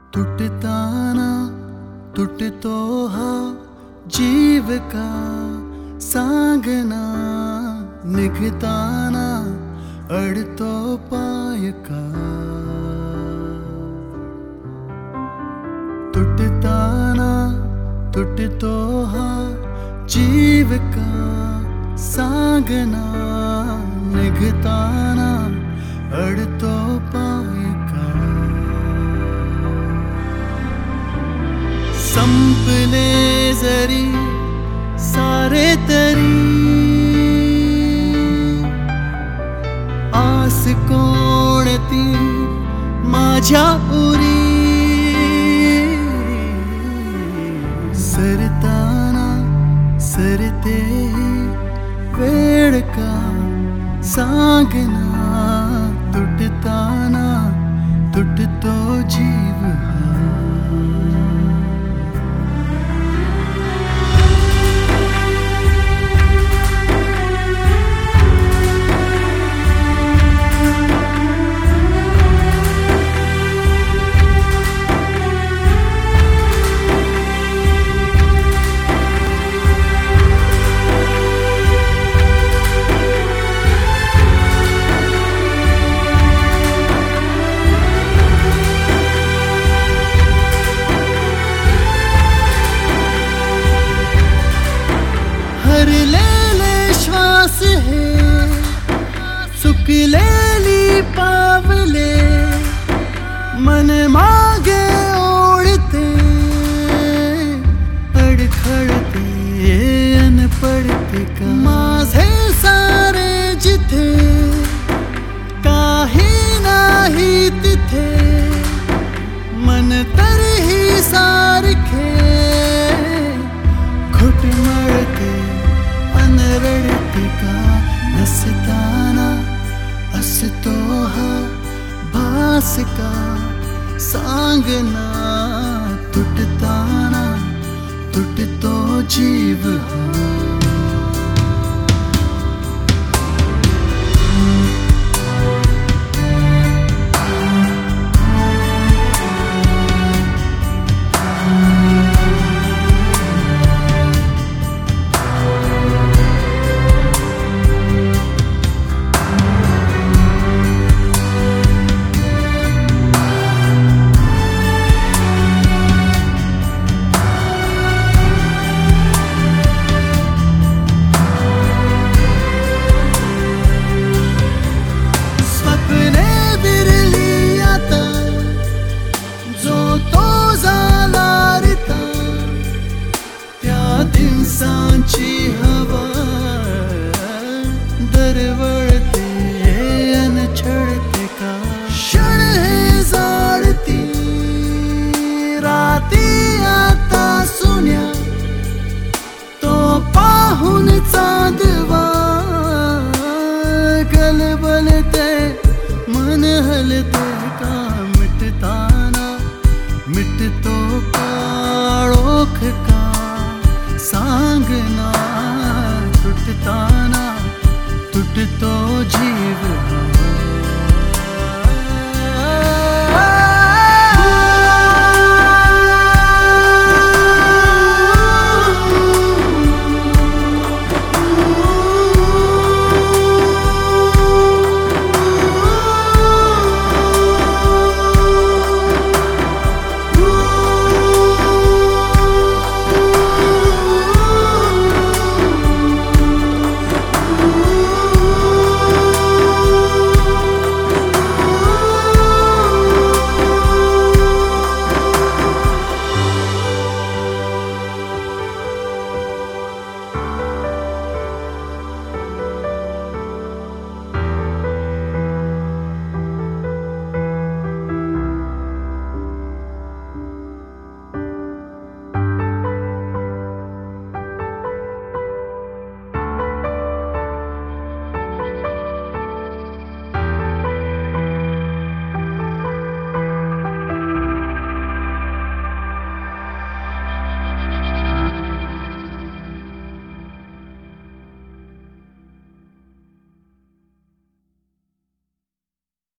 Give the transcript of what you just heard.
तुटताना तुटतो हा जीव का सांगना, निघताना अडतो पाय का. तुटताना तुटतो हा जीव का सांगना, निघताना अडतो पाय का. संपले जरी सारे तरी आस कोणती माझ्या उरी. सरताना सरते वेळ का सांगना, तुटताना तुटतो जीव हा. हरलेले श्वास हे सुकलेली पावले, मन मागे ओढते अडखळते अन पडते का. माझे सारे जिथे काही नाही तिथे, मन तरीही सारखे घुटमळते रडते का. नसताना असतो हा भास का सांगना, तुटताना तुटतो जीव हा. दिवसांची हवा दरवळते अन छळते का. क्षण हे जाळती राती आता सुन्या, तो पाहून चांदवा गलबलते मन हलते का. मिटताना मिटतो